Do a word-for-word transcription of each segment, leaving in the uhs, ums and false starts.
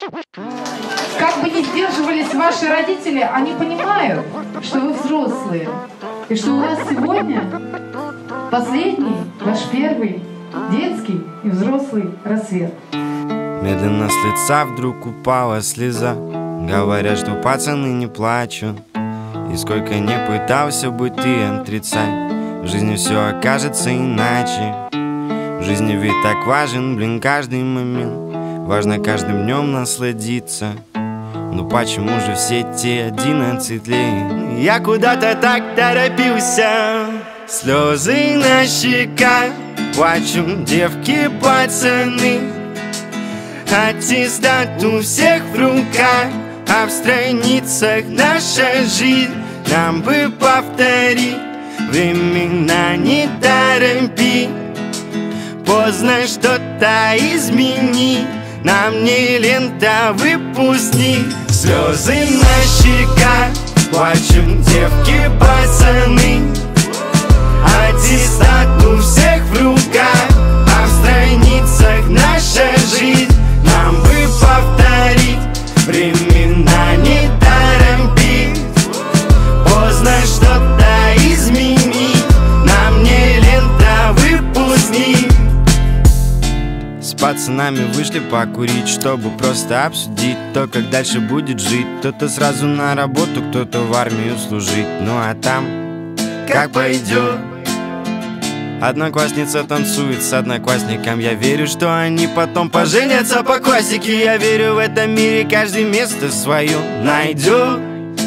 Как бы ни сдерживались ваши родители, они понимают, что вы взрослые. И что у вас сегодня последний, ваш первый детский и взрослый рассвет. Медленно с лица вдруг упала слеза. Говорят, что пацаны не плачут. И сколько не пытался бы ты отрицать, в жизни все окажется иначе. В жизни ведь так важен, блин, каждый момент. Важно каждым днем насладиться. Ну почему же все те одиннадцать лет я куда-то так торопился? Слезы на щеках, плачут девки, пацаны. Аттестат у всех в руках, а в страницах наша жизнь. Нам бы повторить времена, не торопи. Поздно что-то изменить, нам не лента, выпускник. Слезы на щеках, плачут девки, пацаны. Аттестат у всех в руках, а в страницах наша жизнь. Нам бы повторить времена, не торопить. Поздно что-то изменить, нам не лента, выпускник. С пацанами вышли покурить, чтобы просто обсудить то, как дальше будет жить. Кто-то сразу на работу, кто-то в армию служить. Ну а там как пойдет. Одноклассница танцует с одноклассником. Я верю, что они потом поженятся по классике. Я верю, в этом мире каждый место свое найдет.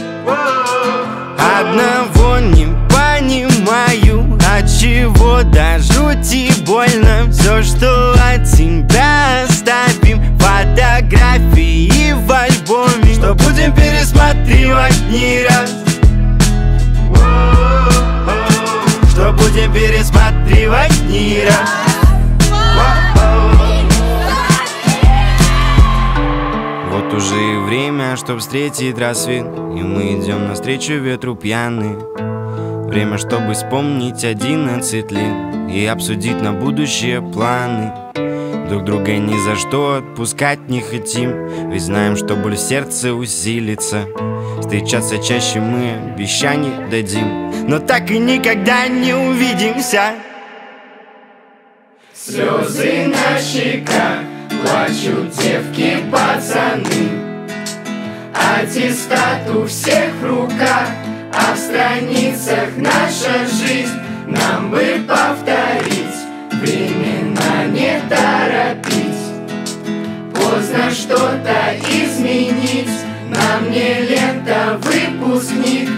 Одного не понимаю, отчего до жути больно. Все, что от тебя оставим, фотографии в альбоме, что будем пересматривать не раз. Что будем пересматривать не раз. Вот уже и время, чтоб встретить рассвет, и мы идем навстречу ветру пьяные. Время, чтобы вспомнить одиннадцать лет и обсудить на будущее планы. Друг друга ни за что отпускать не хотим, ведь знаем, что боль в сердце усилится. Встречаться чаще мы обещаний дадим, но так и никогда не увидимся. Слезы на щеках, плачут девки, пацаны. Аттестат у всех в руках, а в страницах наша жизнь. Нам бы повторить времена, не торопить. Поздно что-то изменить, нам не лента, выпускник.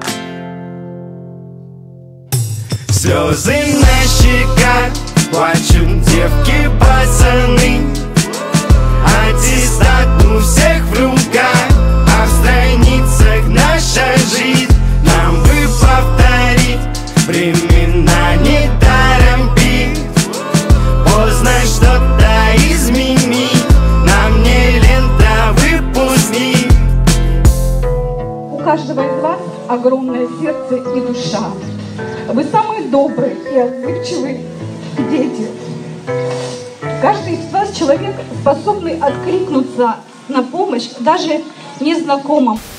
Слезы на щеках, плачут девки, пацаны. Аттестат у всех в руках, а в страницах наша жизнь. Нам бы повторить времена, не торопить. Поздно что-то изменить, нам не лента, выпускник. У каждого из вас огромное сердце и душа. Вы самые добрые и отзывчивые дети. Каждый из вас человек, способный откликнуться на помощь даже незнакомым.